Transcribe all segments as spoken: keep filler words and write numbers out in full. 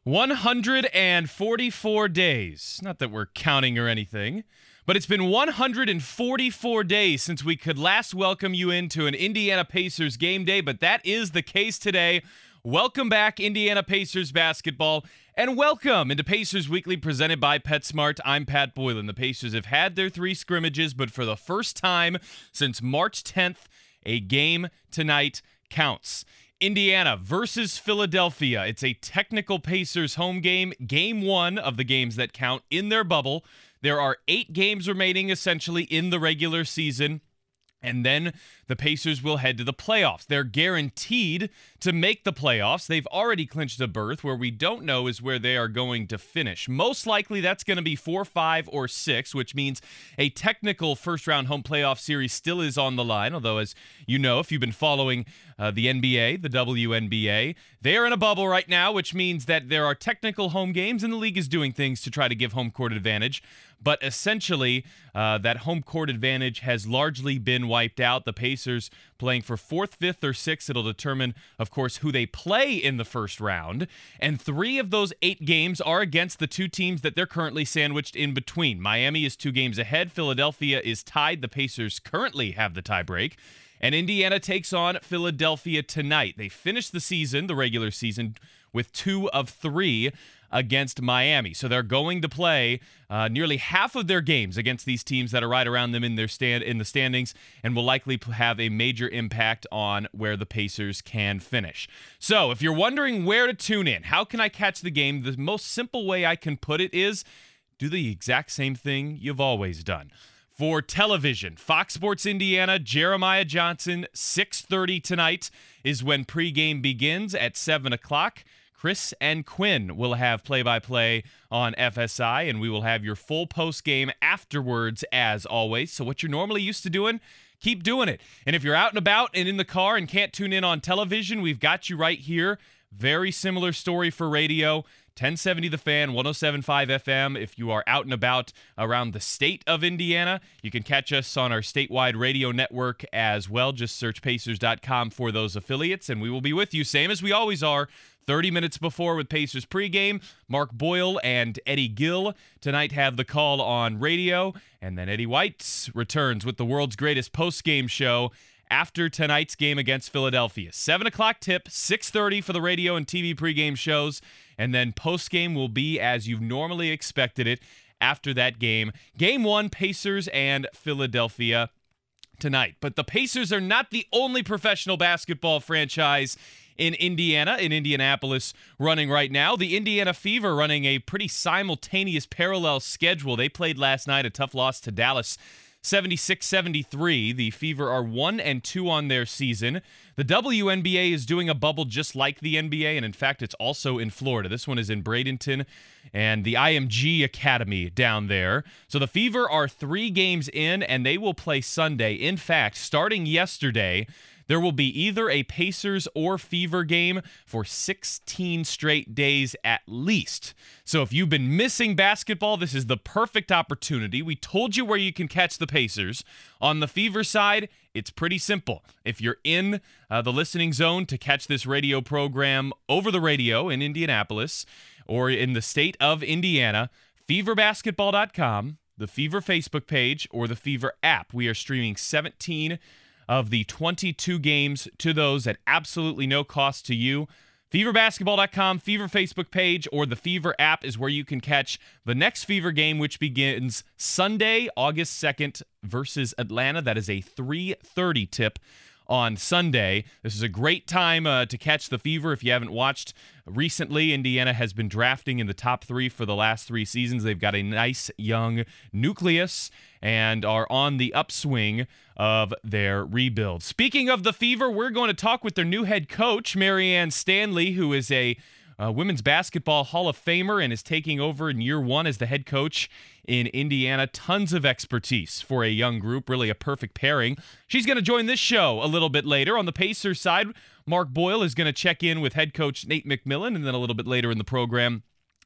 one hundred forty-four days. Not that we're counting or anything, but it's been one hundred forty-four days since we could last welcome you into an Indiana Pacers game day, but that is the case today. Welcome back, Indiana Pacers basketball, and welcome into Pacers Weekly presented by PetSmart. I'm Pat Boylan. The Pacers have had their three scrimmages, but for the first time since March tenth, a game tonight counts. Indiana versus Philadelphia. It's a technical Pacers home game, game one of the games that count in their bubble. There are eight games remaining essentially in the regular season, and then the Pacers will head to the playoffs. They're guaranteed to make the playoffs. They've already clinched a berth. Where we don't know is where they are going to finish. Most likely that's going to be four, five, or six, which means a technical first-round home playoff series still is on the line. Although, as you know, if you've been following uh, the N B A, the W N B A, they're in a bubble right now, which means that there are technical home games, and the league is doing things to try to give home court advantage. But essentially, uh, that home court advantage has largely been wiped out. The Pacers playing for fourth, fifth, or sixth. It'll determine, of course, who they play in the first round. And three of those eight games are against the two teams that they're currently sandwiched in between. Miami is two games ahead. Philadelphia is tied. The Pacers currently have the tiebreak. And Indiana takes on Philadelphia tonight. They finished the season, the regular season, with two of three against Miami. So they're going to play uh, nearly half of their games against these teams that are right around them in their stand in the standings, and will likely have a major impact on where the Pacers can finish. So if you're wondering where to tune in, how can I catch the game, the most simple way I can put it is do the exact same thing you've always done. For television, Fox Sports Indiana, Jeremiah Johnson, six thirty tonight is when pregame begins at seven o'clock. Chris and Quinn will have play-by-play on F S I, and we will have your full post-game afterwards as always. So what you're normally used to doing, keep doing it. And if you're out and about and in the car and can't tune in on television, we've got you right here. Very similar story for radio. ten seventy The Fan, one oh seven point five F M. If you are out and about around the state of Indiana, you can catch us on our statewide radio network as well. Just search Pacers dot com for those affiliates, and we will be with you, same as we always are, thirty minutes before with Pacers pregame. Mark Boyle and Eddie Gill tonight have the call on radio, and then Eddie White returns with the world's greatest postgame show after tonight's game against Philadelphia. seven o'clock tip, six thirty for the radio and T V pregame shows, and then postgame will be as you've normally expected it after that game. Game one, Pacers and Philadelphia tonight. But the Pacers are not the only professional basketball franchise in Indiana, in Indianapolis, running right now. The Indiana Fever running a pretty simultaneous parallel schedule. They played last night, a tough loss to Dallas, seventy-six seventy-three. The Fever are one and two on their season. The W N B A is doing a bubble just like the N B A, and in fact, it's also in Florida. This one is in Bradenton and the I M G Academy down there. So the Fever are three games in, and they will play Sunday. In fact, starting yesterday, there will be either a Pacers or Fever game for sixteen straight days at least. So if you've been missing basketball, this is the perfect opportunity. We told you where you can catch the Pacers. On the Fever side, it's pretty simple. If you're in uh, the listening zone to catch this radio program over the radio in Indianapolis or in the state of Indiana, fever basketball dot com, the Fever Facebook page, or the Fever app. We are streaming seventeen of the twenty-two games to those at absolutely no cost to you. fever basketball dot com, Fever Facebook page, or the Fever app is where you can catch the next Fever game, which begins Sunday, August second versus Atlanta. That is a three thirty tip on Sunday. This is a great time uh, to catch the Fever. If you haven't watched recently, Indiana has been drafting in the top three for the last three seasons. They've got a nice young nucleus and are on the upswing of their rebuild. Speaking of the Fever, we're going to talk with their new head coach, Marianne Stanley, who is a uh, Women's Basketball Hall of Famer and is taking over in year one as the head coach in Indiana. Tons of expertise for a young group, really a perfect pairing. She's going to join this show a little bit later. On the Pacers side, Mark Boyle is going to check in with head coach Nate McMillan, and then a little bit later in the program,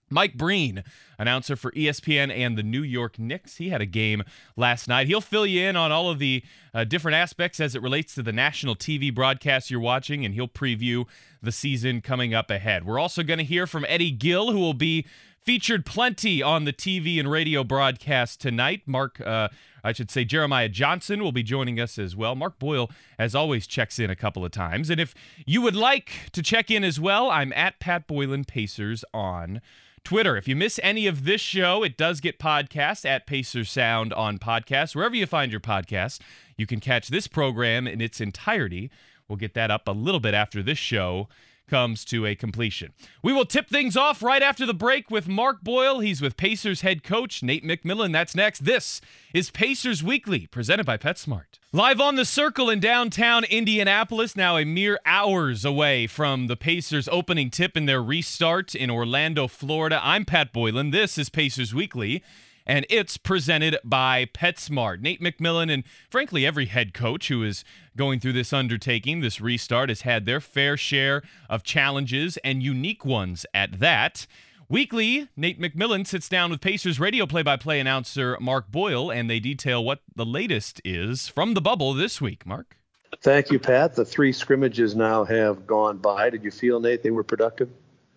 Mike Breen, announcer for E S P N and the New York Knicks. He had a game last night. He'll fill you in on all of the uh, different aspects as it relates to the national T V broadcast you're watching, and he'll preview the season coming up ahead. We're also going to hear from Eddie Gill, who will be featured plenty on the T V and radio broadcast tonight. Mark, uh, I should say Jeremiah Johnson will be joining us as well. Mark Boyle, as always, checks in a couple of times. And if you would like to check in as well, I'm at Pat Boylan Pacers on Twitter. If you miss any of this show, it does get podcast at Pacers Sound on podcast. Wherever you find your podcasts, you can catch this program in its entirety. We'll get that up a little bit after this show comes to a completion. We will tip things off right after the break with Mark Boyle. He's with Pacers head coach Nate McMillan. That's next. This is Pacers Weekly, presented by PetSmart. Live on the Circle in downtown Indianapolis, now a mere hours away from the Pacers opening tip in their restart in Orlando, Florida. I'm Pat Boylan. This is Pacers Weekly, and it's presented by PetSmart. Nate McMillan and, frankly, every head coach who is going through this undertaking, this restart, has had their fair share of challenges, and unique ones at that. Weekly, Nate McMillan sits down with Pacers radio play-by-play announcer Mark Boyle, and they detail what the latest is from the bubble this week. Mark? Thank you, Pat. The three scrimmages now have gone by. Did you feel, Nate, they were productive?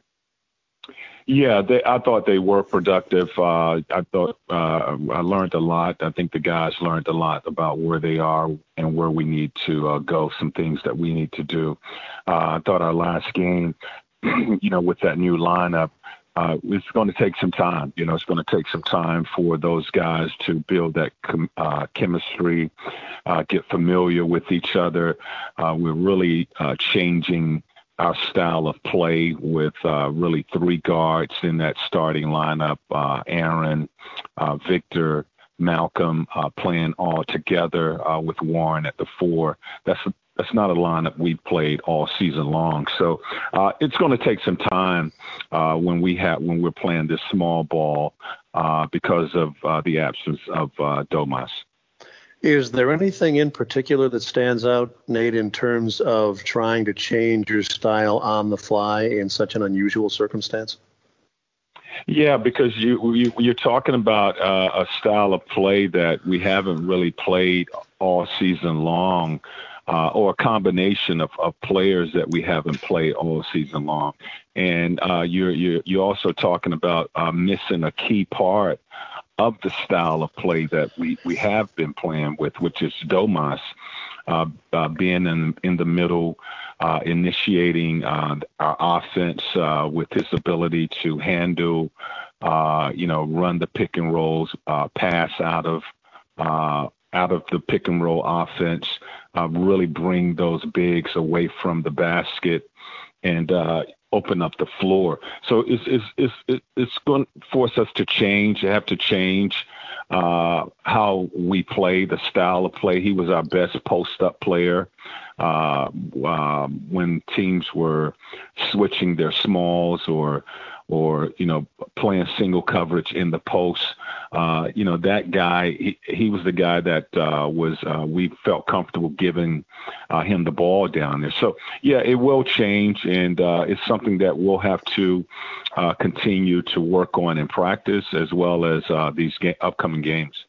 Yeah, they, I thought they were productive. Uh, I thought uh, I learned a lot. I think the guys learned a lot about where they are and where we need to uh, go, some things that we need to do. Uh, I thought our last game, you know, with that new lineup, uh, it's going to take some time. You know, it's going to take some time for those guys to build that com- uh, chemistry, uh, get familiar with each other. Uh, we're really uh, changing our style of play with uh, really three guards in that starting lineup, uh, Aaron, uh, Victor, Malcolm uh, playing all together uh, with Warren at the four. That's a, that's not a lineup we've played all season long. So uh, it's going to take some time uh, when we have when we're playing this small ball uh, because of uh, the absence of uh, Domas. Is there anything in particular that stands out, Nate, in terms of trying to change your style on the fly in such an unusual circumstance? Yeah, because you, you you're talking about uh, a style of play that we haven't really played all season long, uh, or a combination of, of players that we haven't played all season long. And uh, you're you're you're also talking about uh, missing a key part of the style of play that we, we have been playing with, which is Domas, uh, uh, being in, in the middle, uh, initiating uh, our offense uh, with his ability to handle, uh, you know, run the pick and rolls, uh, pass out of uh, out of the pick and roll offense, uh, really bring those bigs away from the basket and uh, open up the floor. So it's it's it's it's going to force us to change. You have to change uh, how we play, the style of play. He was our best post-up player uh, uh, when teams were switching their smalls or or you know playing single coverage in the post. Uh, you know that guy. He, he was the guy that uh, was uh, we felt comfortable giving uh, him the ball down there. So yeah, it will change, and uh, it's something that we'll have to uh, continue to work on in practice as well as uh, these ga- upcoming games.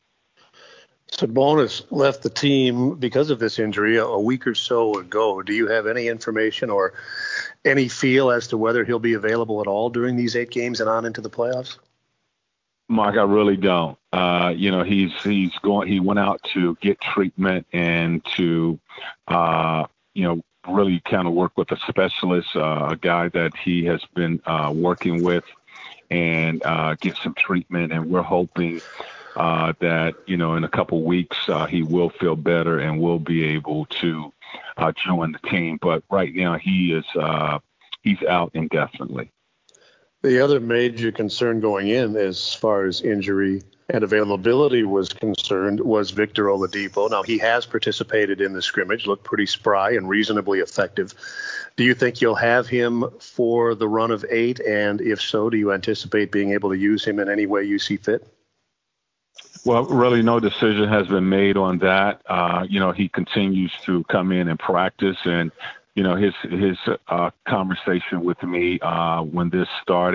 Sabonis left the team because of this injury a week or so ago. Do you have any information or any feel as to whether he'll be available at all during these eight games and on into the playoffs? Mark, I really don't. Uh, you know, he's he's going. He went out to get treatment and to, uh, you know, really kind of work with a specialist, uh, a guy that he has been uh, working with, and uh, get some treatment. And we're hoping uh, that you know, in a couple weeks, uh, he will feel better and will be able to uh, join the team. But right now, he is uh, he's out indefinitely. The other major concern going in as far as injury and availability was concerned was Victor Oladipo. Now, he has participated in the scrimmage, looked pretty spry and reasonably effective. Do you think you'll have him for the run of eight? And if so, do you anticipate being able to use him in any way you see fit? Well, really no decision has been made on that. Uh, you know, he continues to come in and practice, and you know, his his uh, conversation with me uh, when this started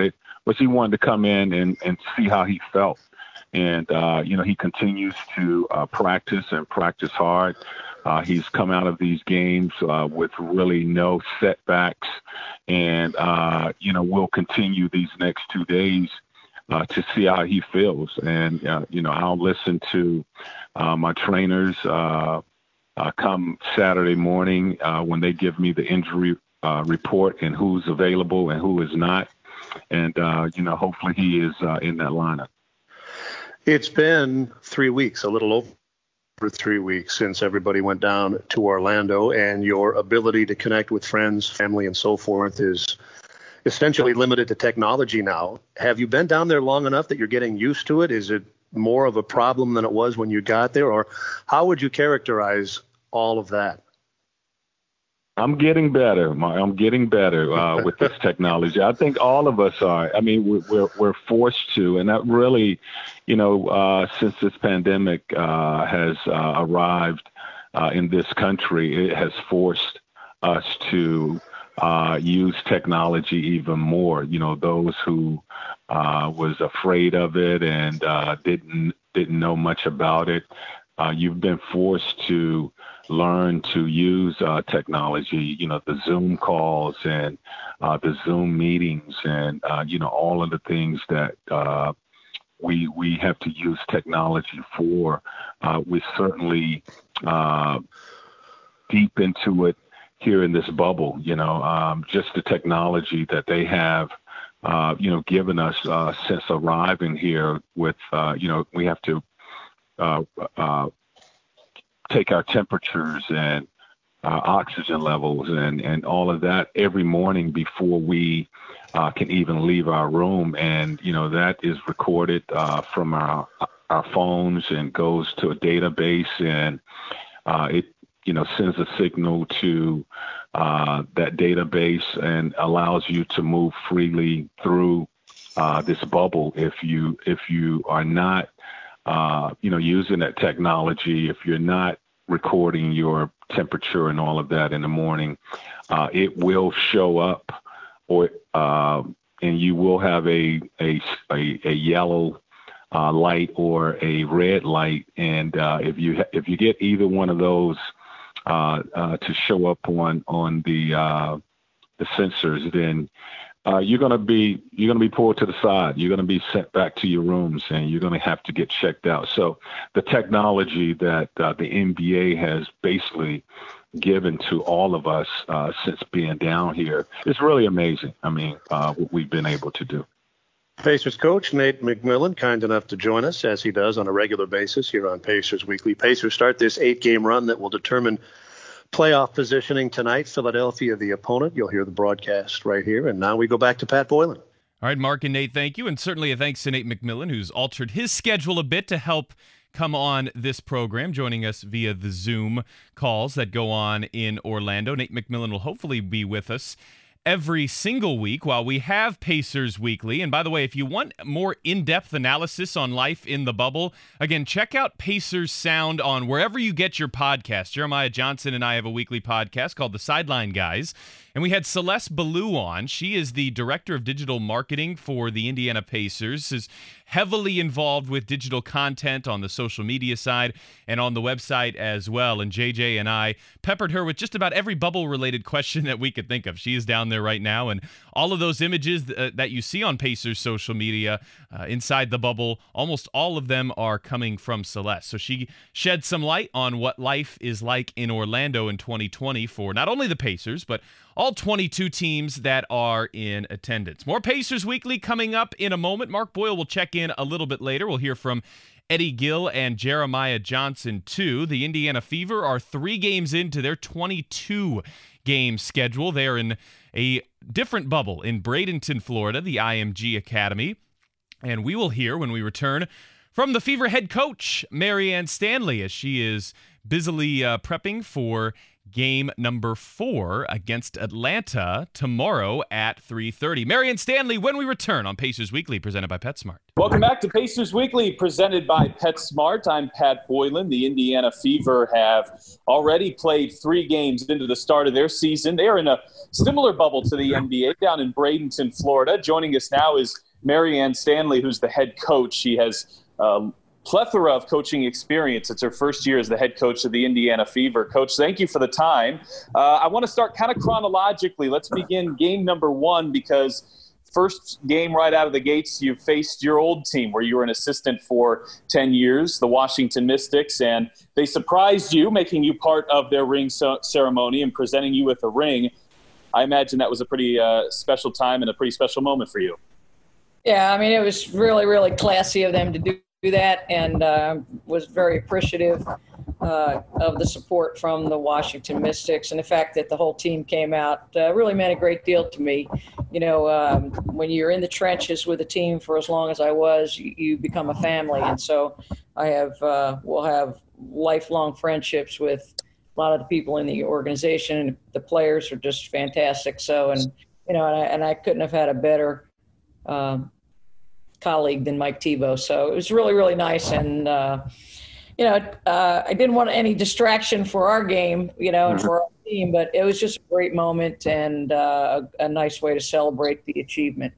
was he wanted to come in and, and see how he felt. And, uh, you know, he continues to uh, practice and practice hard. Uh, he's come out of these games uh, with really no setbacks. And, uh, you know, we'll continue these next two days uh, to see how he feels. And, uh, you know, I'll listen to uh, my trainers uh, uh, come Saturday morning uh, when they give me the injury uh, report and who's available and who is not. And, uh, you know, hopefully he is uh, in that lineup. It's been three weeks, a little over three weeks since everybody went down to Orlando, and your ability to connect with friends, family, and so forth is essentially limited to technology now. Have you been down there long enough that you're getting used to it? Is it more of a problem than it was when you got there, or how would you characterize all of that? I'm getting better. I'm getting better uh, with this technology. I think all of us are. I mean, we're we're forced to, and that really, you know, uh, since this pandemic uh, has uh, arrived uh, in this country, it has forced us to uh, use technology even more. You know, those who uh, was afraid of it and uh, didn't didn't know much about it, uh, you've been forced to learn to use uh, technology, you know, the Zoom calls and uh, the Zoom meetings and, uh, you know, all of the things that uh, we we have to use technology for. Uh, we certainly uh, deep into it here in this bubble, you know, um, just the technology that they have, uh, you know, given us uh, since arriving here with, uh, you know, we have to uh, uh take our temperatures and uh, oxygen levels and, and all of that every morning before we uh, can even leave our room. And, you know, that is recorded uh, from our our phones and goes to a database, and uh, it, you know, sends a signal to uh, that database and allows you to move freely through uh, this bubble. If you, if you are not Uh, you know, using that technology, if you're not recording your temperature and all of that in the morning, uh, it will show up, or uh, and you will have a a a, a yellow uh, light or a red light, and uh, if you if you get either one of those uh, uh, to show up on on the uh, the sensors, then Uh, you're going to be you're going to be pulled to the side. You're going to be sent back to your rooms, and you're going to have to get checked out. So the technology that uh, the N B A has basically given to all of us uh, since being down here is really amazing. I mean, uh, what we've been able to do. Pacers coach Nate McMillan, kind enough to join us, as he does on a regular basis here on Pacers Weekly. Pacers start this eight-game run that will determine playoff positioning tonight. Philadelphia, the opponent. You'll hear the broadcast right here. And now we go back to Pat Boylan. All right, Mark and Nate, thank you. And certainly a thanks to Nate McMillan, who's altered his schedule a bit to help come on this program, joining us via the Zoom calls that go on in Orlando. Nate McMillan will hopefully be with us every single week while we have Pacers Weekly. And by the way, if you want more in-depth analysis on life in the bubble, again, check out Pacers Sound on wherever you get your podcast. Jeremiah Johnson and I have a weekly podcast called The Sideline Guys, and we had Celeste Ballou on. She is the director of digital marketing for the Indiana Pacers, is heavily involved with digital content on the social media side and on the website as well. And J J and I peppered her with just about every bubble-related question that we could think of. She is down there right now, and all of those images uh, that you see on Pacers social media uh, inside the bubble, almost all of them are coming from Celeste. So she shed some light on what life is like in Orlando in twenty twenty for not only the Pacers, but all twenty-two teams that are in attendance. More Pacers Weekly coming up in a moment. Mark Boyle will check in a little bit later. We'll hear from Eddie Gill and Jeremiah Johnson, too. The Indiana Fever are three games into their twenty-two game schedule. They are in a different bubble in Bradenton, Florida, the I M G Academy. And we will hear when we return from the Fever head coach, Marianne Stanley, as she is busily uh, prepping for game number four against Atlanta tomorrow at three thirty. Marianne Stanley, when we return on Pacers Weekly, presented by PetSmart. Welcome back to Pacers Weekly, presented by PetSmart. I'm Pat Boylan. The Indiana Fever have already played three games into the start of their season. They are in a similar bubble to the N B A down in Bradenton, Florida. Joining us now is Marianne Stanley, who's the head coach. She has a plethora of coaching experience. It's her first year as the head coach of the Indiana Fever. Coach, thank you for the time. Uh, I want to start kind of chronologically. Let's begin game number one, because first game right out of the gates, you faced your old team where you were an assistant for ten years, the Washington Mystics, and they surprised you, making you part of their ring so- ceremony and presenting you with a ring. I imagine that was a pretty uh, special time and a pretty special moment for you. Yeah, I mean, it was really, really classy of them to do that, and uh, was very appreciative uh, of the support from the Washington Mystics, and the fact that the whole team came out uh, really meant a great deal to me. You know, um, when you're in the trenches with a team for as long as I was, you, you become a family, and so I have uh, will have lifelong friendships with a lot of the people in the organization. The players are just fantastic. So, and you know, and I, and I couldn't have had a better um, colleague than Mike Thibault. So it was really, really nice. And, uh, you know, uh, I didn't want any distraction for our game, you know, and for our team, but it was just a great moment and uh, a, a nice way to celebrate the achievement.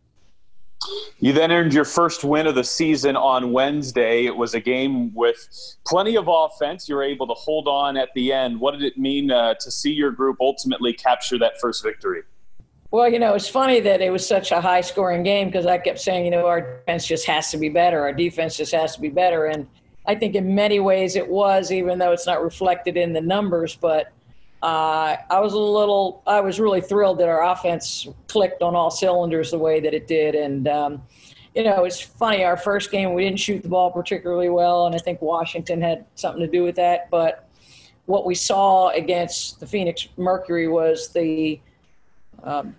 You then earned your first win of the season on Wednesday. It was a game with plenty of offense. You were able to hold on at the end. What did it mean uh, to see your group ultimately capture that first victory? Well, you know, it's funny that it was such a high-scoring game because I kept saying, you know, our defense just has to be better. Our defense just has to be better. And I think in many ways it was, even though it's not reflected in the numbers. But uh, I was a little – I was really thrilled that our offense clicked on all cylinders the way that it did. And, um, you know, it's funny. Our first game, we didn't shoot the ball particularly well, and I think Washington had something to do with that. But what we saw against the Phoenix Mercury was the – Um,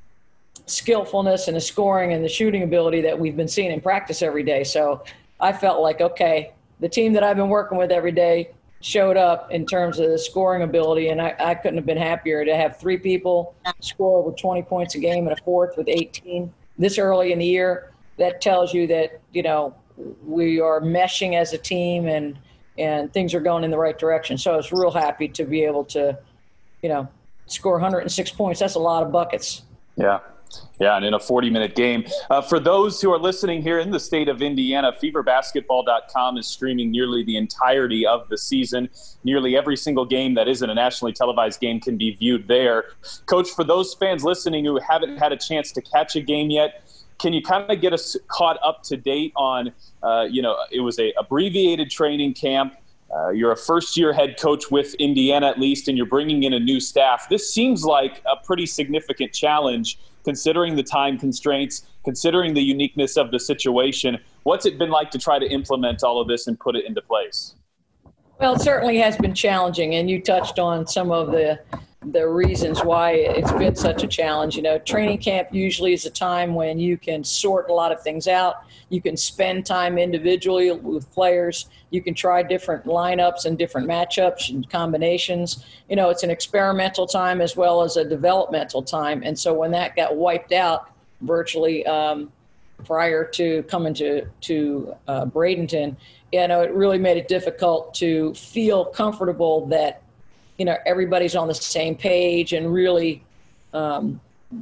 skillfulness and the scoring and the shooting ability that we've been seeing in practice every day. So I felt like, okay, the team that I've been working with every day showed up in terms of the scoring ability, and I, I couldn't have been happier to have three people score over twenty points a game and a fourth with eighteen this early in the year. That tells you that, you know, we are meshing as a team and, and things are going in the right direction. So I was real happy to be able to, you know, score one hundred six points. That's a lot of buckets. Yeah. Yeah, and in a forty-minute game. Uh, for those who are listening here in the state of Indiana, fever basketball dot com is streaming nearly the entirety of the season. Nearly every single game that isn't a nationally televised game can be viewed there. Coach, for those fans listening who haven't had a chance to catch a game yet, can you kind of get us caught up to date on, uh, you know, it was a abbreviated training camp. Uh, you're a first-year head coach with Indiana, at least, and you're bringing in a new staff. This seems like a pretty significant challenge, considering the time constraints, considering the uniqueness of the situation. What's it been like to try to implement all of this and put it into place? Well, it certainly has been challenging, and you touched on some of the the reasons why it's been such a challenge. You know, training camp usually is a time when you can sort a lot of things out. You can spend time individually with players. You can try different lineups and different matchups and combinations. You know, it's an experimental time as well as a developmental time. And so when that got wiped out virtually um, prior to coming to, to uh, Bradenton, you know, it really made it difficult to feel comfortable that, you know, everybody's on the same page and really, um,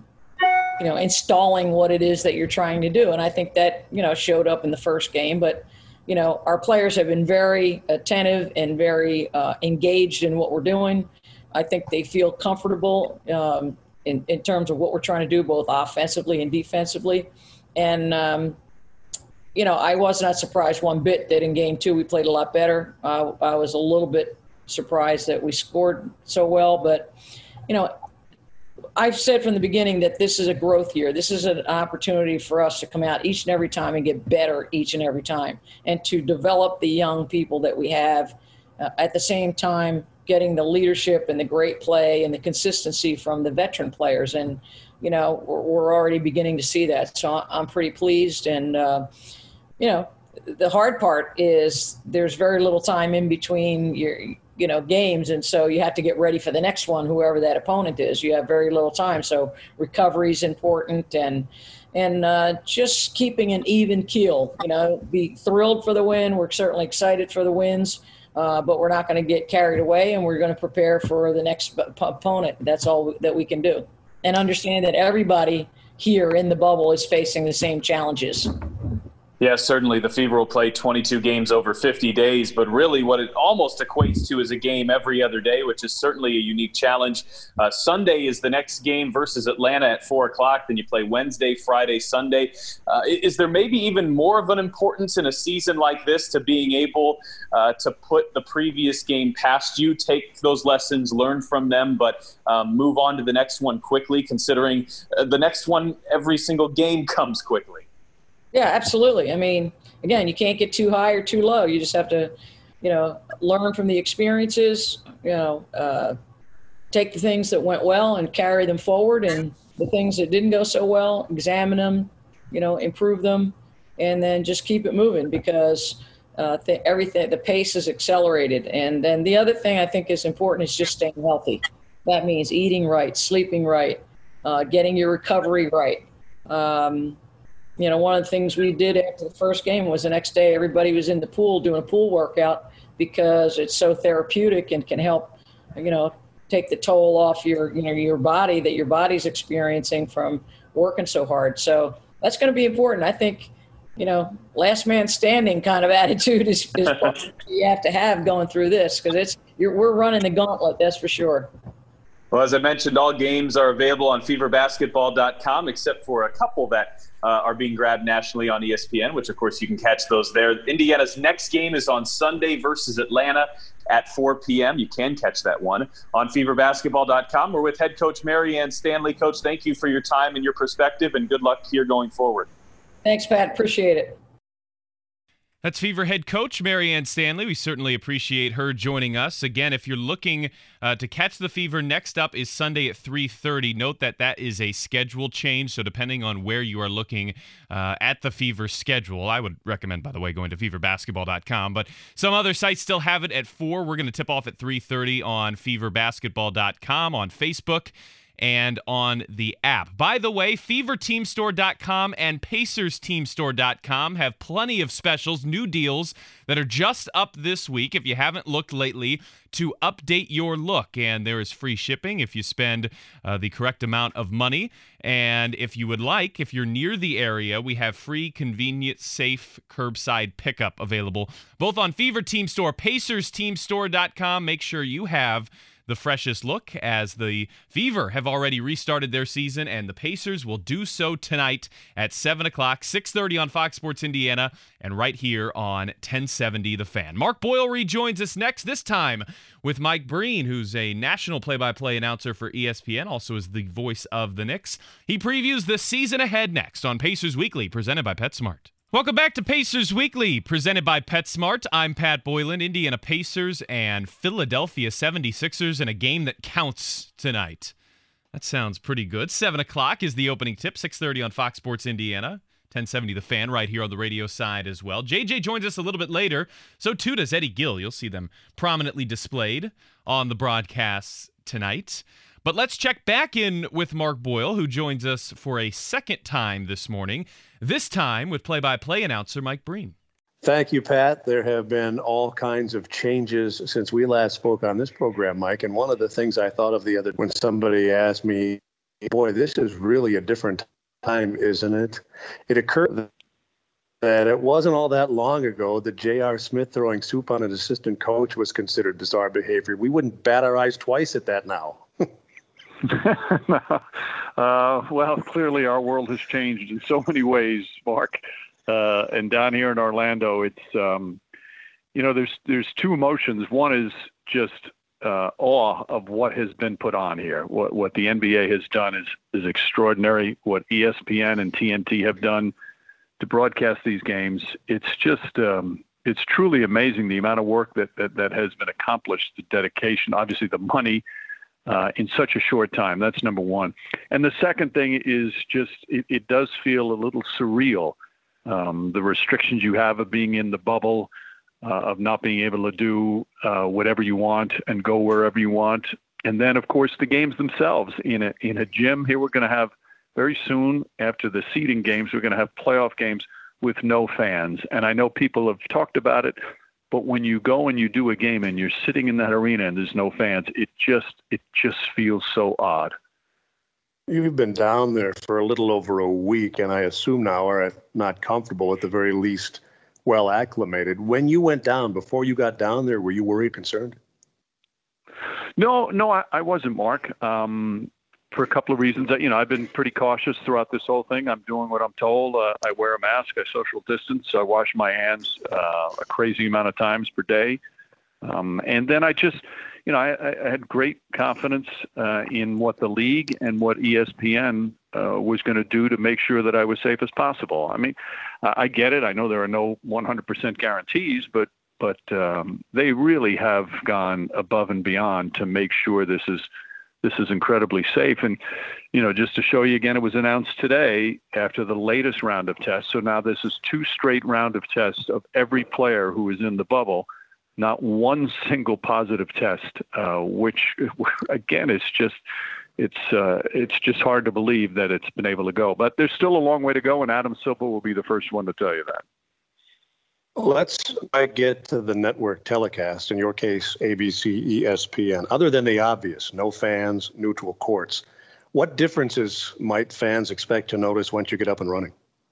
you know, installing what it is that you're trying to do. And I think that, you know, showed up in the first game. But, you know, our players have been very attentive and very uh, engaged in what we're doing. I think they feel comfortable um, in, in terms of what we're trying to do, both offensively and defensively. And, um, you know, I was not surprised one bit that in game two we played a lot better. Uh, I was a little bit surprised that we scored so well. But, you know, I've said from the beginning that this is a growth year. This is an opportunity for us to come out each and every time and get better each and every time, and to develop the young people that we have, uh, at the same time getting the leadership and the great play and the consistency from the veteran players. And, you know, we're, we're already beginning to see that. So I'm pretty pleased. And, uh, you know, the hard part is there's very little time in between your you know, games. And so you have to get ready for the next one, whoever that opponent is. You have very little time. So recovery is important, and, and uh, just keeping an even keel, you know, be thrilled for the win. We're certainly excited for the wins, uh, but we're not going to get carried away, and we're going to prepare for the next p- opponent. That's all that we can do. And understand that everybody here in the bubble is facing the same challenges. Yeah, certainly the Fever will play twenty-two games over fifty days, but really what it almost equates to is a game every other day, which is certainly a unique challenge. Uh, Sunday is the next game versus Atlanta at four o'clock. Then you play Wednesday, Friday, Sunday. Uh, is there maybe even more of an importance in a season like this to being able uh, to put the previous game past you, take those lessons, learn from them, but um, move on to the next one quickly, considering uh, the next one, every single game comes quickly? Yeah, absolutely. I mean, again, you can't get too high or too low. You just have to, you know, learn from the experiences, you know, uh, take the things that went well and carry them forward, and the things that didn't go so well, examine them, you know, improve them, and then just keep it moving, because uh, th- everything, the pace is accelerated. And then the other thing I think is important is just staying healthy. That means eating right, sleeping right, uh, getting your recovery right. Um, You know, one of the things we did after the first game was the next day everybody was in the pool doing a pool workout, because it's so therapeutic and can help, you know, take the toll off your, you know, your body that your body's experiencing from working so hard. So that's going to be important. I think, you know, last man standing kind of attitude is, is what you have to have going through this, because it's you're, we're running the gauntlet, that's for sure. Well, as I mentioned, all games are available on fever basketball dot com, except for a couple that uh, are being grabbed nationally on E S P N, which, of course, you can catch those there. Indiana's next game is on Sunday versus Atlanta at four p.m. You can catch that one on fever basketball dot com. We're with head coach Mary Ann Stanley. Coach, thank you for your time and your perspective, and good luck here going forward. Thanks, Pat. Appreciate it. That's Fever head coach Mary Ann Stanley. We certainly appreciate her joining us. Again, if you're looking uh, to catch the Fever, next up is Sunday at three thirty. Note that that is a schedule change, so depending on where you are looking uh, at the Fever schedule, I would recommend, by the way, going to fever basketball dot com. But some other sites still have it at four. We're going to tip off at three thirty on fever basketball dot com, on Facebook, and on the app. By the way, fever team store dot com and pacers team store dot com have plenty of specials, new deals that are just up this week, if you haven't looked lately, to update your look. And there is free shipping if you spend uh, the correct amount of money. And if you would like, if you're near the area, we have free, convenient, safe curbside pickup available, both on Fever Team Store, pacers team store dot com. Make sure you have the freshest look, as the Fever have already restarted their season, and the Pacers will do so tonight at seven o'clock, six thirty on Fox Sports Indiana, and right here on ten seventy The Fan. Mark Boyle rejoins us next, this time with Mike Breen, who's a national play-by-play announcer for E S P N, also is the voice of the Knicks. He previews the season ahead next on Pacers Weekly, presented by PetSmart. Welcome back to Pacers Weekly, presented by PetSmart. I'm Pat Boylan. Indiana Pacers and Philadelphia seventy-sixers in a game that counts tonight. That sounds pretty good. seven o'clock is the opening tip, six thirty on Fox Sports Indiana, ten seventy The Fan right here on the radio side as well. J J joins us a little bit later. So too does Eddie Gill. You'll see them prominently displayed on the broadcasts tonight. But let's check back in with Mark Boyle, who joins us for a second time this morning, this time with play-by-play announcer Mike Breen. Thank you, Pat. There have been all kinds of changes since we last spoke on this program, Mike. And one of the things I thought of the other when somebody asked me, boy, this is really a different time, isn't it? It occurred that it wasn't all that long ago that J R. Smith throwing soup on an assistant coach was considered bizarre behavior. We wouldn't bat our eyes twice at that now. uh, well, clearly our world has changed in so many ways, Mark. Uh, and down here in Orlando, it's, um, you know, there's there's two emotions. One is just uh, awe of what has been put on here. What what the N B A has done is is extraordinary. What E S P N and T N T have done to broadcast these games, it's just um, it's truly amazing the amount of work that, that that has been accomplished, the dedication, obviously the money. Uh, in such a short time. That's number one. And the second thing is just it, it does feel a little surreal. Um, the restrictions you have of being in the bubble, uh, of not being able to do uh, whatever you want and go wherever you want. And then, of course, the games themselves in a, in a gym. Here we're going to have very soon, after the seeding games, we're going to have playoff games with no fans. And I know people have talked about it, but when you go and you do a game and you're sitting in that arena and there's no fans, it just it just feels so odd. You've been down there for a little over a week, and I assume now are not comfortable, at the very least, well acclimated. When you went down, before you got down there, were you worried, concerned? No, no, I, I wasn't, Mark. Um, for a couple of reasons. You know, I've been pretty cautious throughout this whole thing. I'm doing what I'm told. Uh, I wear a mask. I social distance. I wash my hands uh, a crazy amount of times per day. Um, and then I just, you know, I, I had great confidence uh, in what the league and what E S P N uh, was going to do to make sure that I was safe as possible. I mean, I, I get it. I know there are no one hundred percent guarantees, but but um, they really have gone above and beyond to make sure this is this is incredibly safe. And, you know, just to show you again, it was announced today after the latest round of tests. So now this is two straight round of tests of every player who is in the bubble. Not one single positive test, uh, which again, it's just, it's uh, it's just hard to believe that it's been able to go. But there's still a long way to go, and Adam Silver will be the first one to tell you that. Let's get to the network telecast, in your case, A B C, E S P N. Other than the obvious, no fans, neutral courts, what differences might fans expect to notice once you get up and running?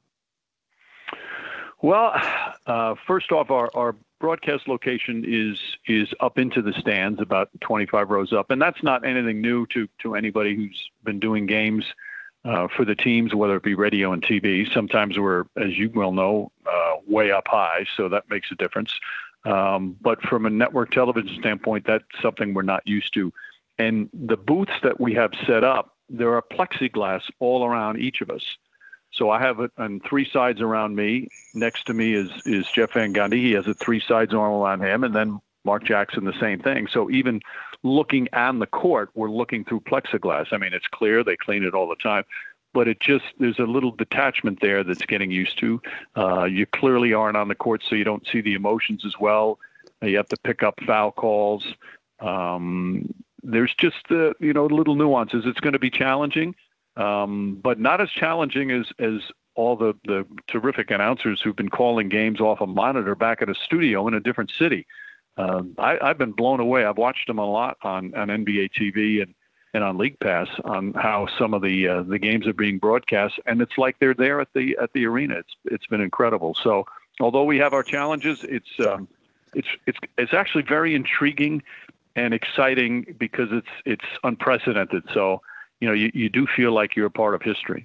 Well, uh, first off, our, our broadcast location is is up into the stands, about twenty-five rows up. And that's not anything new to, to anybody who's been doing games uh, for the teams, whether it be radio and T V. Sometimes we're, as you well know, uh, way up high, so that makes a difference. Um, but from a network television standpoint, that's something we're not used to. And the booths that we have set up, there are plexiglass all around each of us. So I have it on three sides around me. Next to me is is Jeff Van Gundy. He has it three sides all around him, and then Mark Jackson, the same thing. So even looking on the court, we're looking through plexiglass. I mean, it's clear. They clean it all the time. But it just, there's a little detachment there that's getting used to. Uh, you clearly aren't on the court, so you don't see the emotions as well. You have to pick up foul calls. Um, there's just the, you know, little nuances. It's going to be challenging. Um, but not as challenging as, as all the, the terrific announcers who've been calling games off a monitor back at a studio in a different city. Um, I, I've been blown away. I've watched them a lot on, on N B A T V and, and on League Pass on how some of the uh, the games are being broadcast, and it's like they're there at the at the arena. It's it's been incredible. So although we have our challenges, it's um, it's it's it's actually very intriguing and exciting because it's it's unprecedented. So, you know, you, you do feel like you're a part of history.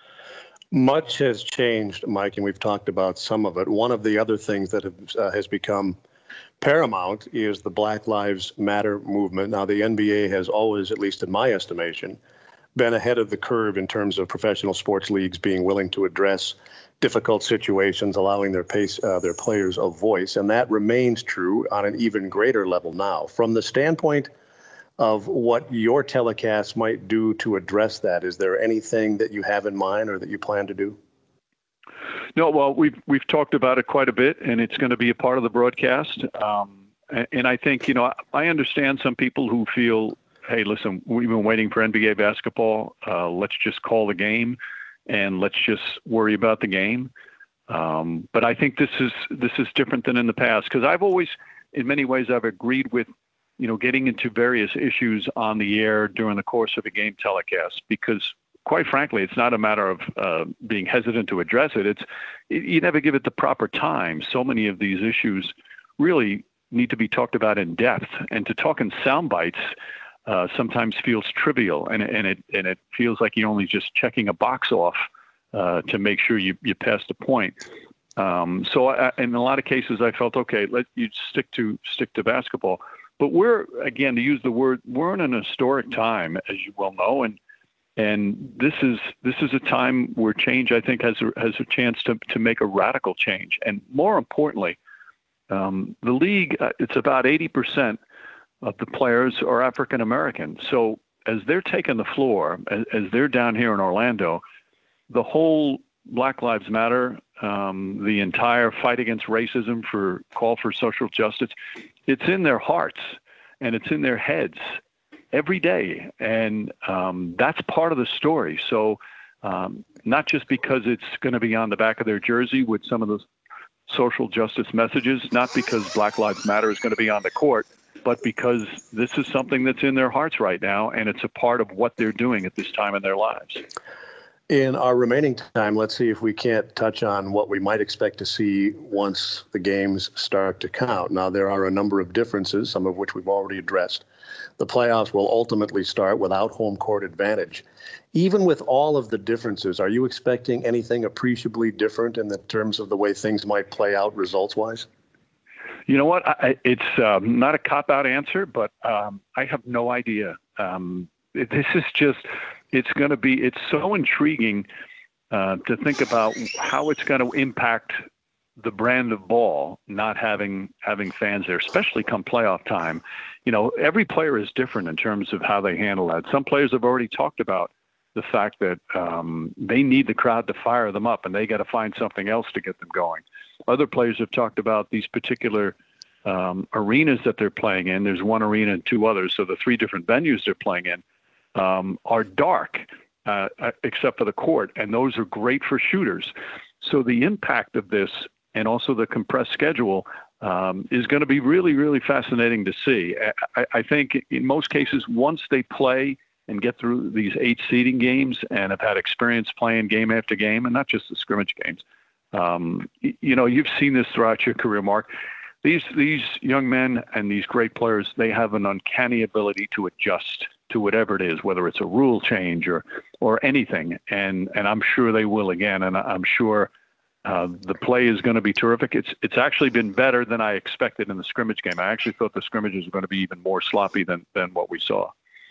Much has changed, Mike, and we've talked about some of it. One of the other things that have, uh, has become paramount is the Black Lives Matter movement. Now, the N B A has always, at least in my estimation, been ahead of the curve in terms of professional sports leagues being willing to address difficult situations, allowing their pace, uh, their players a voice. And that remains true on an even greater level now. From the standpoint of what your telecast might do to address that, is there anything that you have in mind or that you plan to do? No, well, we've we've talked about it quite a bit, and it's going to be a part of the broadcast. Um, and, and I think, you know, I understand some people who feel, hey, listen, we've been waiting for N B A basketball. Uh, let's just call the game, and let's just worry about the game. Um, but I think this is this is different than in the past, because I've always, in many ways, I've agreed with, you know, getting into various issues on the air during the course of a game telecast, because quite frankly, it's not a matter of uh, being hesitant to address it. It's it, you never give it the proper time. So many of these issues really need to be talked about in depth, and to talk in sound bites uh, sometimes feels trivial, and and it and it feels like you're only just checking a box off uh, to make sure you you pass the point. Um, so I, in a lot of cases, I felt, okay, let you stick to stick to basketball. But we're, again, to use the word, we're in an historic time, as you well know, and and this is this is a time where change, I think, has a, has a chance to to make a radical change. And more importantly, um, the league, uh, it's about eighty percent of the players are African American. So as they're taking the floor, as, as they're down here in Orlando, the whole Black Lives Matter, um, the entire fight against racism, for call for social justice, it's in their hearts and it's in their heads every day. And um, that's part of the story. So um, not just because it's going to be on the back of their jersey with some of those social justice messages, not because Black Lives Matter is going to be on the court, but because this is something that's in their hearts right now, and it's a part of what they're doing at this time in their lives. In our remaining time, let's see if we can't touch on what we might expect to see once the games start to count. Now, there are a number of differences, some of which we've already addressed. The playoffs will ultimately start without home court advantage. Even with all of the differences, are you expecting anything appreciably different in the terms of the way things might play out results-wise? You know what? I, it's um, not a cop-out answer, but um, I have no idea. Um, this is just... It's going to be, it's so intriguing uh, to think about how it's going to impact the brand of ball, not having having fans there, especially come playoff time. You know, every player is different in terms of how they handle that. Some players have already talked about the fact that um, they need the crowd to fire them up, and they got to find something else to get them going. Other players have talked about these particular um, arenas that they're playing in. There's one arena and two others, so the three different venues they're playing in Um, are dark, uh, except for the court, and those are great for shooters. So the impact of this, and also the compressed schedule, um, is going to be really, really fascinating to see. I, I think in most cases, once they play and get through these eight seeding games and have had experience playing game after game, and not just the scrimmage games, um, you know, you've seen this throughout your career, Mark. These these young men and these great players, they have an uncanny ability to adjust to whatever it is, whether it's a rule change or or anything. And and I'm sure they will again. And I'm sure uh, the play is going to be terrific. It's it's actually been better than I expected in the scrimmage game. I actually thought the scrimmages were going to be even more sloppy than than what we saw.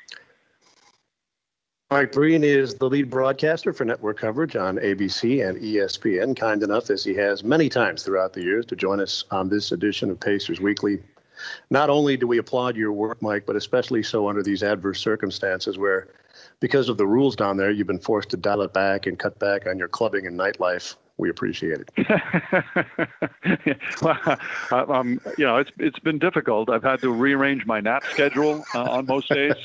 Mike Breen is the lead broadcaster for network coverage on A B C and E S P N, kind enough as he has many times throughout the years to join us on this edition of Pacers Weekly. Not only do we applaud your work, Mike, but especially so under these adverse circumstances where, because of the rules down there, you've been forced to dial it back and cut back on your clubbing and nightlife. We appreciate it. Well, um, you know, it's it's been difficult. I've had to rearrange my nap schedule uh, on most days.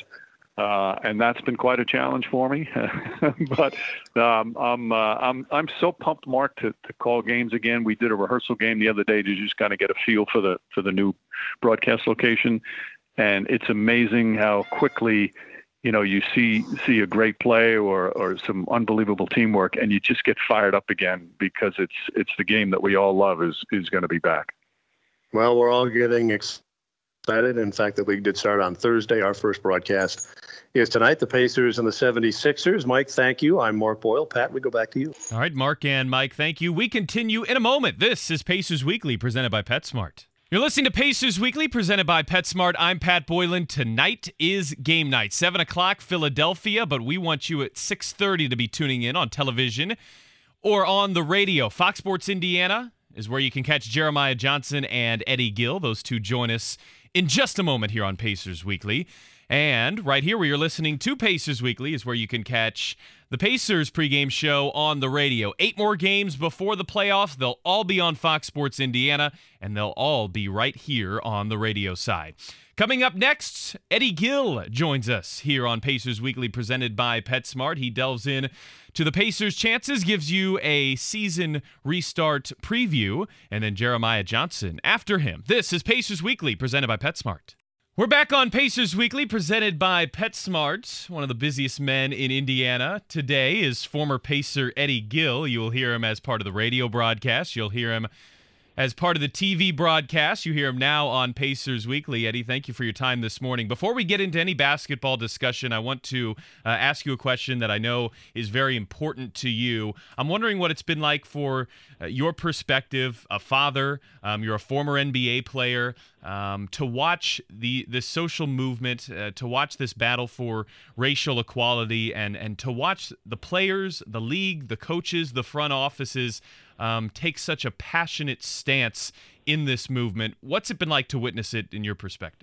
Uh, and that's been quite a challenge for me. But um, I'm uh, I'm I'm so pumped, Mark, to, to call games again. We did a rehearsal game the other day to just kind of get a feel for the for the new broadcast location, and it's amazing how quickly, you know, you see see a great play or or some unbelievable teamwork, and you just get fired up again because it's it's the game that we all love is is going to be back. Well, we're all getting excited. In fact, the league did start on Thursday. Our first broadcast is tonight, the Pacers and the seventy-sixers. Mike, thank you. I'm Mark Boyle. Pat, we go back to you. All right, Mark and Mike, thank you. We continue in a moment. This is Pacers Weekly, presented by PetSmart. You're listening to Pacers Weekly, presented by PetSmart. I'm Pat Boylan. Tonight is game night, seven o'clock, Philadelphia, but we want you at six thirty to be tuning in on television or on the radio. Fox Sports Indiana is where you can catch Jeremiah Johnson and Eddie Gill. Those two join us in just a moment here on Pacers Weekly. And right here where you're listening to Pacers Weekly is where you can catch the Pacers pregame show on the radio. Eight more games before the playoffs. They'll all be on Fox Sports Indiana, and they'll all be right here on the radio side. Coming up next, Eddie Gill joins us here on Pacers Weekly, presented by PetSmart. He delves in to the Pacers' chances, gives you a season restart preview, and then Jeremiah Johnson after him. This is Pacers Weekly, presented by PetSmart. We're back on Pacers Weekly, presented by PetSmart. One of the busiest men in Indiana today is former Pacer Eddie Gill. You will hear him as part of the radio broadcast. You'll hear him as part of the T V broadcast. You hear him now on Pacers Weekly. Eddie, thank you for your time this morning. Before we get into any basketball discussion, I want to uh, ask you a question that I know is very important to you. I'm wondering what it's been like for uh, your perspective, a father, um, you're a former N B A player, um, to watch the this social movement, uh, to watch this battle for racial equality, and, and to watch the players, the league, the coaches, the front offices Um, take such a passionate stance in this movement. What's it been like to witness it in your perspective?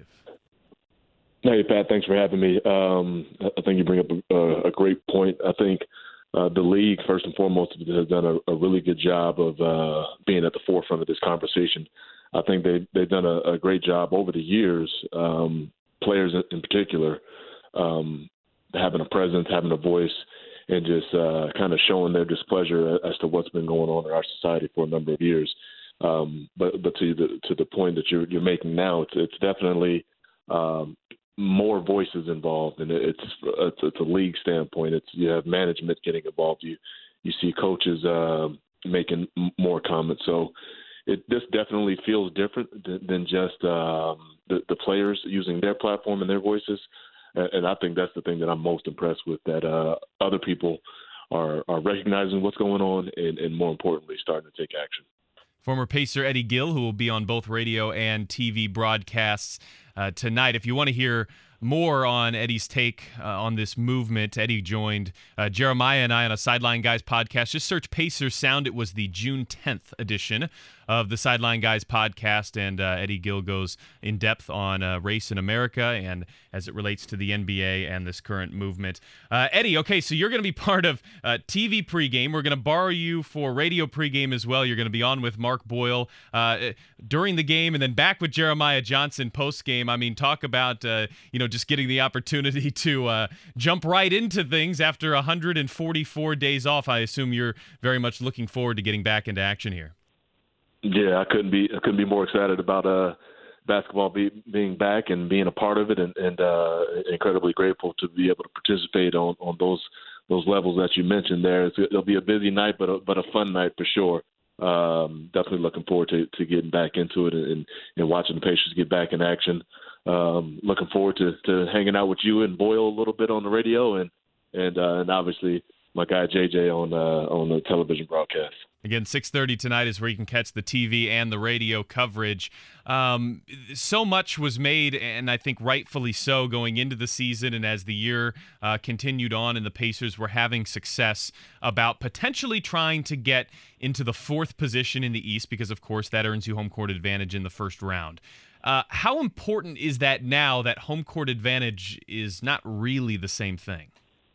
Hey, Pat, thanks for having me. Um, I think you bring up a, a great point. I think uh, the league, first and foremost, has done a, a really good job of uh, being at the forefront of this conversation. I think they, they've done a, a great job over the years, um, players in particular, um, having a presence, having a voice, and just uh, kind of showing their displeasure as to what's been going on in our society for a number of years. Um, but but to the to the point that you're you're making now, it's it's definitely um, more voices involved, and it's it's, it's a league standpoint. It's you have management getting involved. You you see coaches uh, making more comments. So it this definitely feels different than, than just um, the, the players using their platform and their voices. And I think that's the thing that I'm most impressed with, that uh, other people are, are recognizing what's going on and, and, more importantly, starting to take action. Former Pacer Eddie Gill, who will be on both radio and T V broadcasts uh, tonight. If you want to hear more on Eddie's take uh, on this movement, Eddie joined uh, Jeremiah and I on a Sideline Guys podcast. Just search Pacers Sound. It was the June tenth edition of the Sideline Guys podcast, and uh, Eddie Gill goes in depth on uh, race in America and as it relates to the N B A and this current movement. Uh, Eddie, okay, so you're going to be part of uh, T V pregame. We're going to borrow you for radio pregame as well. You're going to be on with Mark Boyle uh, during the game, and then back with Jeremiah Johnson postgame. I mean, talk about uh, you know just getting the opportunity to uh, jump right into things after one hundred forty-four days off. I assume you're very much looking forward to getting back into action here. Yeah, I couldn't be I couldn't be more excited about uh, basketball be, being back and being a part of it, and, and uh, incredibly grateful to be able to participate on, on those those levels that you mentioned there. It's, it'll be a busy night, but a, but a fun night for sure. Um, definitely looking forward to, to getting back into it and, and watching the Pacers get back in action. Um, looking forward to, to hanging out with you and Boyle a little bit on the radio, and and uh, and obviously my guy J J on uh, on the television broadcast. Again, six thirty tonight is where you can catch the T V and the radio coverage. Um, so much was made, and I think rightfully so, going into the season and as the year uh, continued on and the Pacers were having success, about potentially trying to get into the fourth position in the East because, of course, that earns you home court advantage in the first round. Uh, how important is that now that home court advantage is not really the same thing?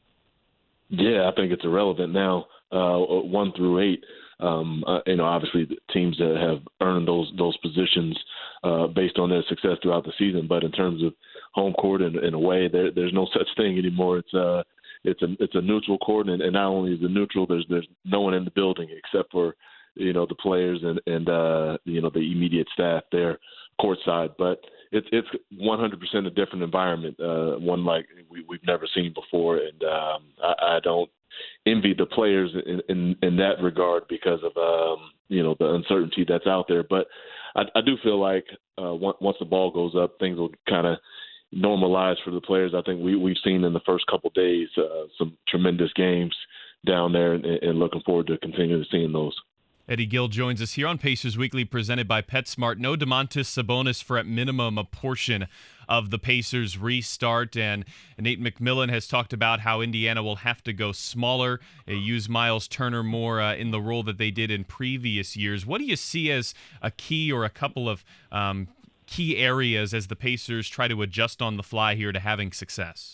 Yeah, I think it's irrelevant now, uh, one through eight. Um, uh, you know, obviously the teams that have earned those those positions uh, based on their success throughout the season. But in terms of home court and, and away, there, there's no such thing anymore. It's uh, it's a it's a neutral court, and, and not only is it neutral, there's there's no one in the building except for you know the players and and uh, you know the immediate staff there courtside. But it's it's one hundred percent a different environment, uh, one like we, we've never seen before, and um, I, I don't envy the players in, in, in that regard because of um, you know the uncertainty that's out there. But I, I do feel like uh, once, once the ball goes up, things will kind of normalize for the players. I think we, we've seen in the first couple of days uh, some tremendous games down there, and, and looking forward to continuing seeing those. Eddie Gill joins us here on Pacers Weekly, presented by PetSmart. No Domantas Sabonis for at minimum a portion of the Pacers restart, and Nate McMillan has talked about how Indiana will have to go smaller, uh, use Miles Turner more uh, in the role that they did in previous years. What do you see as a key or a couple of um, key areas as the Pacers try to adjust on the fly here to having success?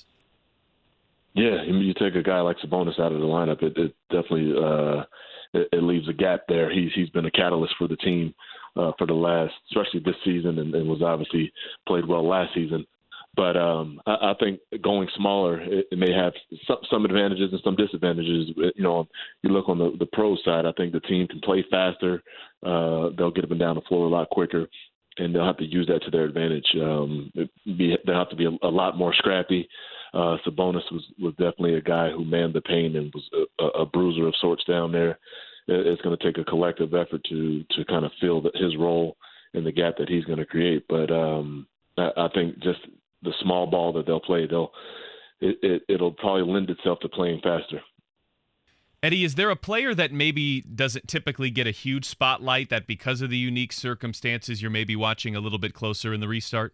Yeah, you take a guy like Sabonis out of the lineup, it, it definitely uh, it, it leaves a gap there. He's he's been a catalyst for the team uh, for the last, especially this season, and, and was obviously played well last season. But um, I, I think going smaller, it, it may have some, some advantages and some disadvantages. You know, you look on the, the pro side, I think the team can play faster. Uh, they'll get up and down the floor a lot quicker, and they'll have to use that to their advantage. Um, be, they'll have to be a, a lot more scrappy. Uh, Sabonis was, was definitely a guy who manned the paint and was a, a bruiser of sorts down there. It's going to take a collective effort to to kind of fill the, his role in the gap that he's going to create. But um, I, I think just the small ball that they'll play, they'll it, it, it'll probably lend itself to playing faster. Eddie, is there a player that maybe doesn't typically get a huge spotlight that because of the unique circumstances you're maybe watching a little bit closer in the restart?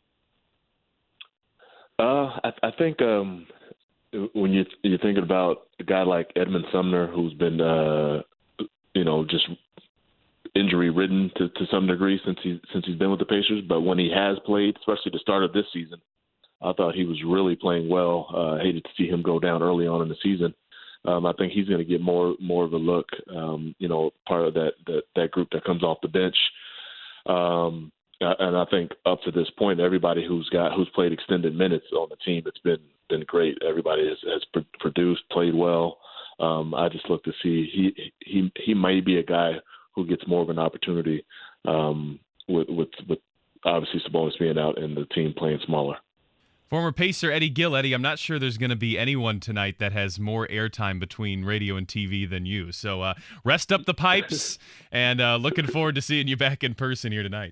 Uh, I, I think um, when you, you're thinking about a guy like Edmund Sumner, who's been, uh, you know, just injury-ridden to, to some degree since he since he's been with the Pacers, but when he has played, especially the start of this season, I thought he was really playing well. Uh, I hated to see him go down early on in the season. Um, I think he's going to get more more of a look, um, you know, part of that, that that group that comes off the bench. Um, and I think up to this point, everybody who's got who's played extended minutes on the team, it's been been great. Everybody has, has pr- produced, played well. Um, I just look to see he he he might be a guy who gets more of an opportunity um, with with with obviously Sabonis being out and the team playing smaller. Former Pacer Eddie Gill. Eddie, I'm not sure there's going to be anyone tonight that has more airtime between radio and T V than you. So uh, rest up the pipes, and uh, looking forward to seeing you back in person here tonight.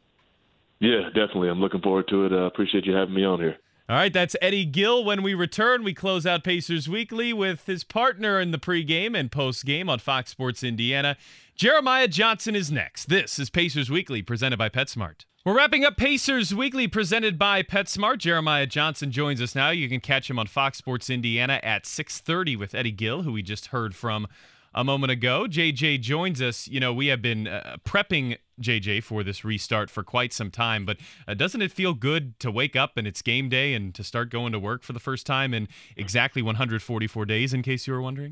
Yeah, definitely. I'm looking forward to it. I uh, appreciate you having me on here. All right, that's Eddie Gill. When we return, we close out Pacers Weekly with his partner in the pregame and postgame on Fox Sports Indiana. Jeremiah Johnson is next. This is Pacers Weekly, presented by PetSmart. We're wrapping up Pacers Weekly, presented by PetSmart. Jeremiah Johnson joins us now. You can catch him on Fox Sports Indiana at six thirty with Eddie Gill, who we just heard from a moment ago. J J joins us. You know, we have been uh, prepping J J for this restart for quite some time, but uh, doesn't it feel good to wake up and it's game day and to start going to work for the first time in exactly one hundred forty-four days, in case you were wondering?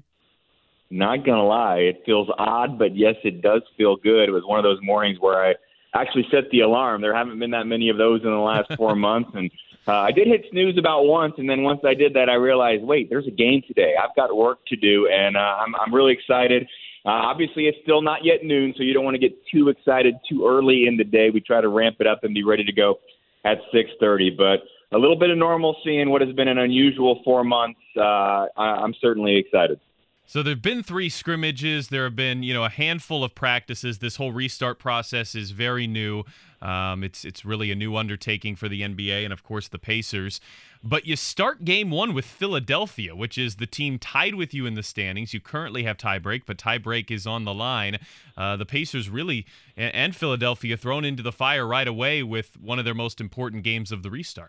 Not going to lie. It feels odd, but yes, it does feel good. It was one of those mornings where I actually set the alarm. There haven't been that many of those in the last four months, and uh, I did hit snooze about once, and then once I did that, I realized, wait, there's a game today. I've got work to do, and uh, I'm, I'm really excited. Uh, obviously, it's still not yet noon, so you don't want to get too excited too early in the day. We try to ramp it up and be ready to go at six thirty, but a little bit of normalcy in what has been an unusual four months. Uh, I, I'm certainly excited. So there have been three scrimmages. There have been, you know, a handful of practices. This whole restart process is very new. Um, it's it's really a new undertaking for the N B A and, of course, the Pacers. But you start game one with Philadelphia, which is the team tied with you in the standings. You currently have tiebreak, but tiebreak is on the line. Uh, the Pacers really, and Philadelphia, thrown into the fire right away with one of their most important games of the restart.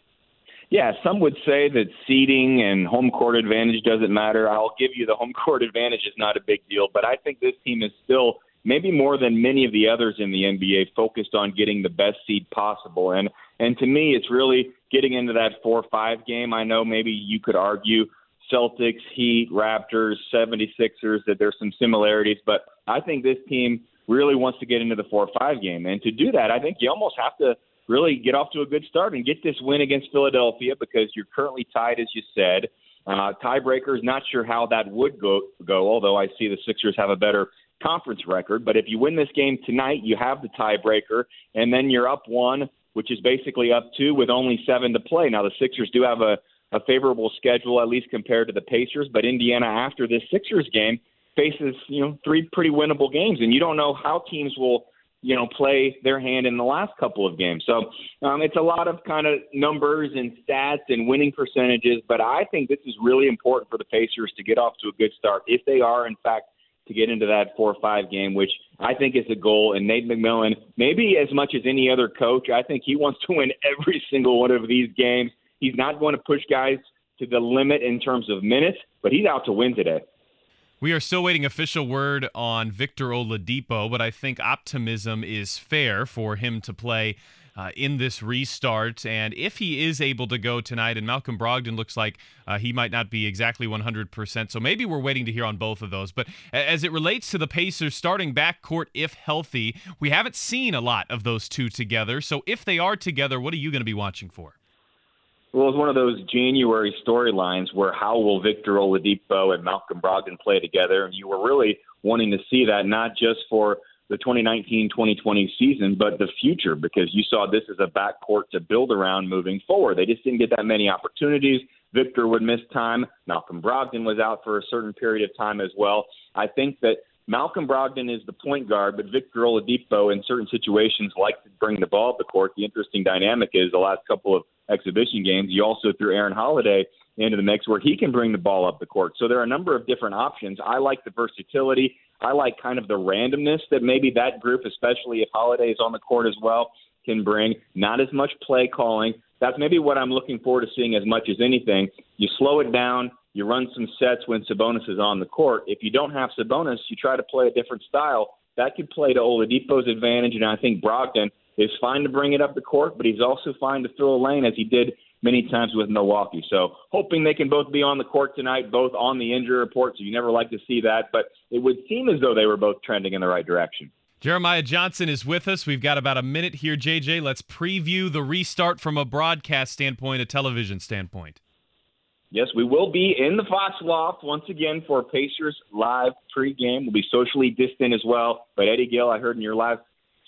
Yeah, some would say that seeding and home court advantage doesn't matter. I'll give you the home court advantage is not a big deal, but I think this team is still, maybe more than many of the others in the N B A, focused on getting the best seed possible. And and to me, it's really getting into that four five game. I know maybe you could argue Celtics, Heat, Raptors, seventy-sixers, that there's some similarities, but I think this team really wants to get into the four five game. And to do that, I think you almost have to really get off to a good start and get this win against Philadelphia, because you're currently tied, as you said. Uh, tiebreakers, not sure how that would go, go, although I see the Sixers have a better conference record. But if you win this game tonight, you have the tiebreaker, and then you're up one, which is basically up two with only seven to play. Now, the Sixers do have a, a favorable schedule, at least compared to the Pacers, but Indiana, after this Sixers game, faces, you know, three pretty winnable games, and you don't know how teams will – you know, play their hand in the last couple of games. So um, it's a lot of kind of numbers and stats and winning percentages, but I think this is really important for the Pacers to get off to a good start if they are, in fact, to get into that four five game, which I think is a goal. And Nate McMillan, maybe as much as any other coach, I think he wants to win every single one of these games. He's not going to push guys to the limit in terms of minutes, but he's out to win today. We are still waiting official word on Victor Oladipo, but I think optimism is fair for him to play uh, in this restart. And if he is able to go tonight, and Malcolm Brogdon looks like uh, he might not be exactly one hundred percent, so maybe we're waiting to hear on both of those. But as it relates to the Pacers starting backcourt, if healthy, we haven't seen a lot of those two together. So if they are together, what are you going to be watching for? Well, it's one of those January storylines where how will Victor Oladipo and Malcolm Brogdon play together? And you were really wanting to see that, not just for the twenty nineteen twenty twenty season, but the future, because you saw this as a backcourt to build around moving forward. They just didn't get that many opportunities. Victor would miss time. Malcolm Brogdon was out for a certain period of time as well. I think that Malcolm Brogdon is the point guard, but Victor Oladipo in certain situations likes to bring the ball up the court. The interesting dynamic is the last couple of exhibition games, you also threw Aaron Holiday into the mix where he can bring the ball up the court. So there are a number of different options. I like the versatility. I like kind of the randomness that maybe that group, especially if Holiday is on the court as well, can bring. Not as much play calling. That's maybe what I'm looking forward to seeing as much as anything. You slow it down. You run some sets when Sabonis is on the court. If you don't have Sabonis, you try to play a different style. That could play to Oladipo's advantage, and I think Brogdon is fine to bring it up the court, but he's also fine to throw a lane, as he did many times with Milwaukee. So hoping they can both be on the court tonight, both on the injury report, so you never like to see that, but it would seem as though they were both trending in the right direction. Jeremiah Johnson is with us. We've got about a minute here, J J. Let's preview the restart from a broadcast standpoint, a television standpoint. Yes, we will be in the Fox Loft once again for Pacers live pregame. We'll be socially distant as well. But Eddie Gill, I heard in your last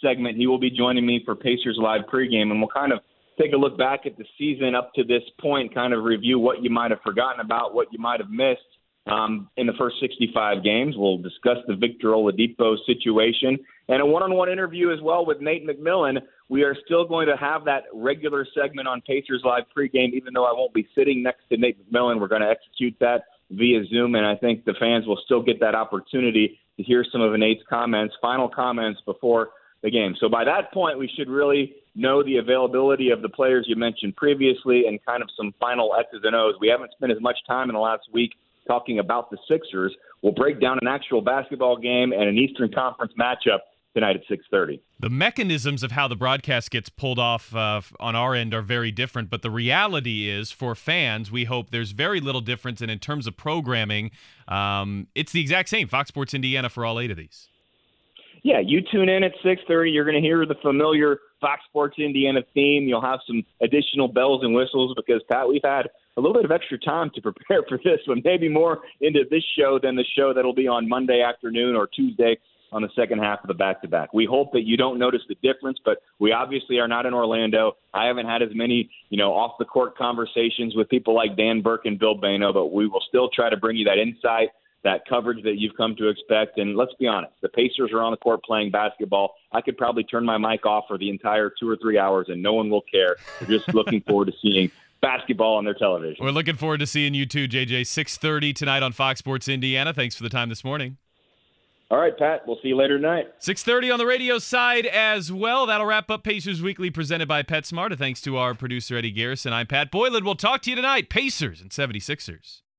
segment, he will be joining me for Pacers Live pregame, and we'll kind of take a look back at the season up to this point, kind of review what you might have forgotten about, what you might have missed um, in the first sixty-five games. We'll discuss the Victor Oladipo situation and a one-on-one interview as well with Nate McMillan. We are still going to have that regular segment on Pacers Live pregame, even though I won't be sitting next to Nate McMillan. We're going to execute that via Zoom, and I think the fans will still get that opportunity to hear some of Nate's comments, final comments before the game. So by that point, we should really know the availability of the players you mentioned previously and kind of some final X's and O's. We haven't spent as much time in the last week talking about the Sixers. We'll break down an actual basketball game and an Eastern Conference matchup tonight at six thirty. The mechanisms of how the broadcast gets pulled off uh, on our end are very different, but the reality is for fans, we hope there's very little difference, and in terms of programming, um, it's the exact same. Fox Sports Indiana for all eight of these. Yeah, you tune in at six thirty. You're going to hear the familiar Fox Sports Indiana theme. You'll have some additional bells and whistles because, Pat, we've had a little bit of extra time to prepare for this one, maybe more into this show than the show that'll be on Monday afternoon or Tuesday on the second half of the back-to-back. We hope that you don't notice the difference, but we obviously are not in Orlando. I haven't had as many, you know, off-the-court conversations with people like Dan Burke and Bill Bano, but we will still try to bring you that insight, that coverage that you've come to expect. And let's be honest, the Pacers are on the court playing basketball. I could probably turn my mic off for the entire two or three hours, and no one will care. We're just looking forward to seeing basketball on their television. We're looking forward to seeing you too, J J. six thirty tonight on Fox Sports Indiana. Thanks for the time this morning. All right, Pat. We'll see you later tonight. six thirty on the radio side as well. That'll wrap up Pacers Weekly presented by PetSmart. A thanks to our producer, Eddie Garrison. I'm Pat Boylan. We'll talk to you tonight. Pacers and seventy-sixers.